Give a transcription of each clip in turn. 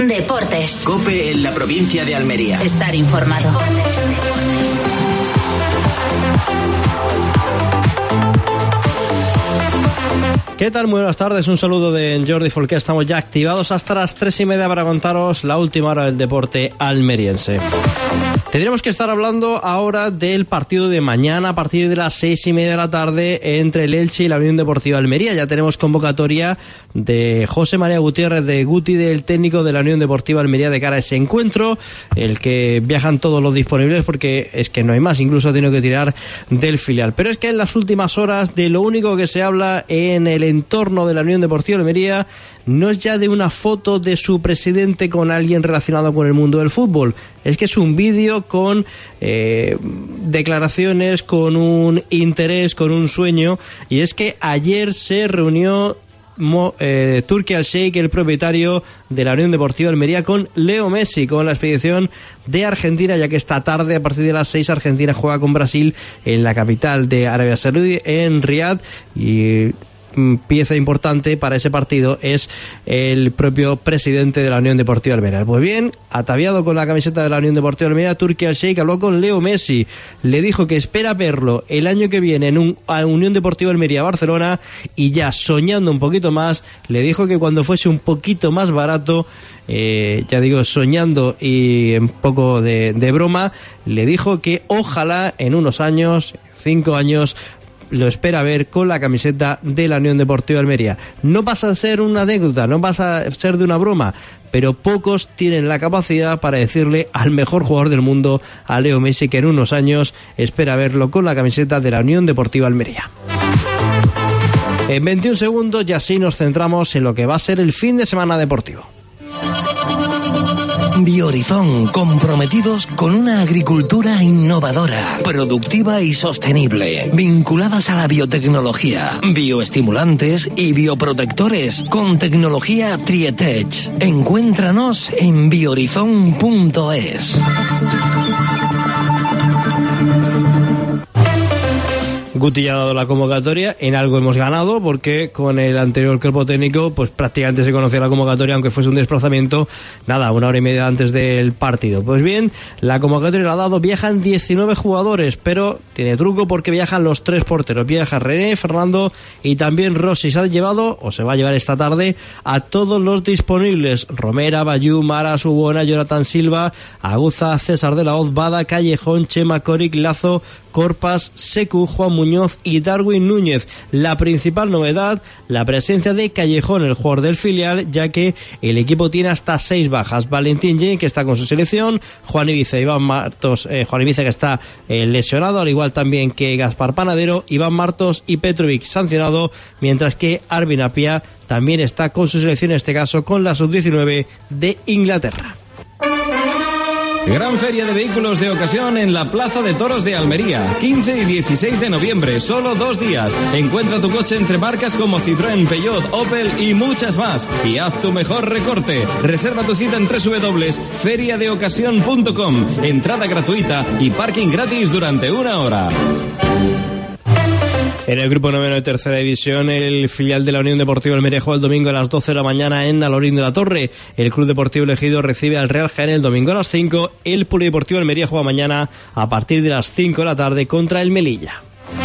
Deportes. COPE en la provincia de Almería. Estar informado. ¿Qué tal? Muy buenas tardes, un saludo de Jordi Folqué. Estamos ya activados hasta las 3:30 para contaros la última hora del deporte almeriense. Tendremos que estar hablando ahora del partido de mañana a partir de las 6:30 de la tarde entre el Elche y la Unión Deportiva Almería. Ya tenemos convocatoria de José María Gutiérrez, de Guti, del técnico de la Unión Deportiva Almería, de cara a ese encuentro, el que viajan todos los disponibles porque es que no hay más, incluso ha tenido que tirar del filial. Pero es que en las últimas horas de lo único que se habla en el entorno de la Unión Deportiva Almería no es ya de una foto de su presidente con alguien relacionado con el mundo del fútbol, es que es un vídeo con declaraciones, con un interés, con un sueño, y es que ayer se reunió Turki Al-Sheikh, el propietario de la Unión Deportiva Almería, con Leo Messi, con la expedición de Argentina, ya que esta tarde a partir de las 6 Argentina juega con Brasil en la capital de Arabia Saudí, en Riad, y pieza importante para ese partido es el propio presidente de la Unión Deportiva Almería. Pues bien, ataviado con la camiseta de la Unión Deportiva Almería, Turki Al-Sheikh habló con Leo Messi, le dijo que espera verlo el año que viene en Unión Deportiva Almería Barcelona, y ya soñando un poquito más, le dijo que cuando fuese un poquito más barato, ya digo, soñando y un poco de broma, le dijo que ojalá en unos años, 5 años, lo espera ver con la camiseta de la Unión Deportiva Almería. No pasa a ser una anécdota, no pasa a ser de una broma, pero pocos tienen la capacidad para decirle al mejor jugador del mundo, a Leo Messi, que en unos años espera verlo con la camiseta de la Unión Deportiva Almería. En 21 segundos ya sí nos centramos en lo que va a ser el fin de semana deportivo. Biohorizon, comprometidos con una agricultura innovadora, productiva y sostenible, vinculadas a la biotecnología, bioestimulantes y bioprotectores, con tecnología Trietech. Encuéntranos en biohorizon.es. Guti ya ha dado la convocatoria, en algo hemos ganado porque con el anterior cuerpo técnico pues prácticamente se conocía la convocatoria, aunque fuese un desplazamiento, nada, 1 hora y media antes del partido. Pues bien, la convocatoria la ha dado, viajan 19 jugadores, pero tiene truco porque viajan los 3 porteros, viaja René, Fernando y también Rossi. Se ha llevado, o se va a llevar esta tarde, a todos los disponibles: Romera, Bayú, Mara, Subona, Jonathan Silva, Aguza, César de la Hoz, Bada, Callejón, Chema, Coric, Lazo, Corpas, Secu, Juan Muñoz y Darwin Núñez. La principal novedad, la presencia de Callejón, el jugador del filial, ya que el equipo tiene hasta 6 bajas. Valentín Jane, que está con su selección, Juan Ibiza, Iván Martos, Juan Ibiza, que está lesionado, al igual también que Gaspar Panadero, Iván Martos y Petrovic sancionado, mientras que Arvin Apia también está con su selección, en este caso con la sub-19 de Inglaterra. Gran feria de vehículos de ocasión en la Plaza de Toros de Almería, 15 y 16 de noviembre, solo 2 días. Encuentra tu coche entre marcas como Citroën, Peugeot, Opel y muchas más. Y haz tu mejor recorte. Reserva tu cita en www.feriadeocasión.com. Entrada gratuita y parking gratis durante 1 hora. En el grupo 9 de tercera división, el filial de la Unión Deportiva Almería juega el domingo a las 12 de la mañana en Alorín de la Torre. El Club Deportivo Elegido recibe al Real Jaén el domingo a las 5. El Polideportivo Almería juega mañana a partir de las 5 de la tarde contra el Melilla.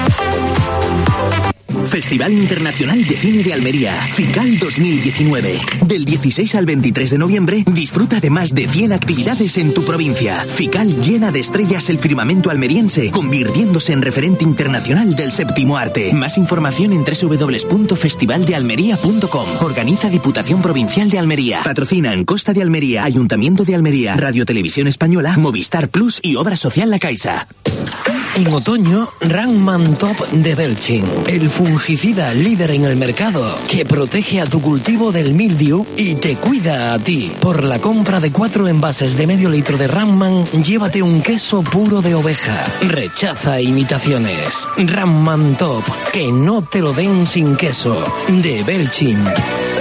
Festival Internacional de Cine de Almería, FICAL 2019. Del 16 al 23 de noviembre, disfruta de más de 100 actividades en tu provincia. FICAL llena de estrellas el firmamento almeriense, convirtiéndose en referente internacional del séptimo arte. Más información en www.festivaldealmería.com. Organiza Diputación Provincial de Almería. Patrocinan Costa de Almería, Ayuntamiento de Almería, Radio Televisión Española, Movistar Plus y Obra Social La Caixa. En otoño, Ranman Top de Belchin, el fungicida líder en el mercado que protege a tu cultivo del mildiu y te cuida a ti. Por la compra de 4 envases de medio litro de Ranman, llévate un queso puro de oveja. Rechaza imitaciones. Ranman Top, que no te lo den sin queso, de Belchin.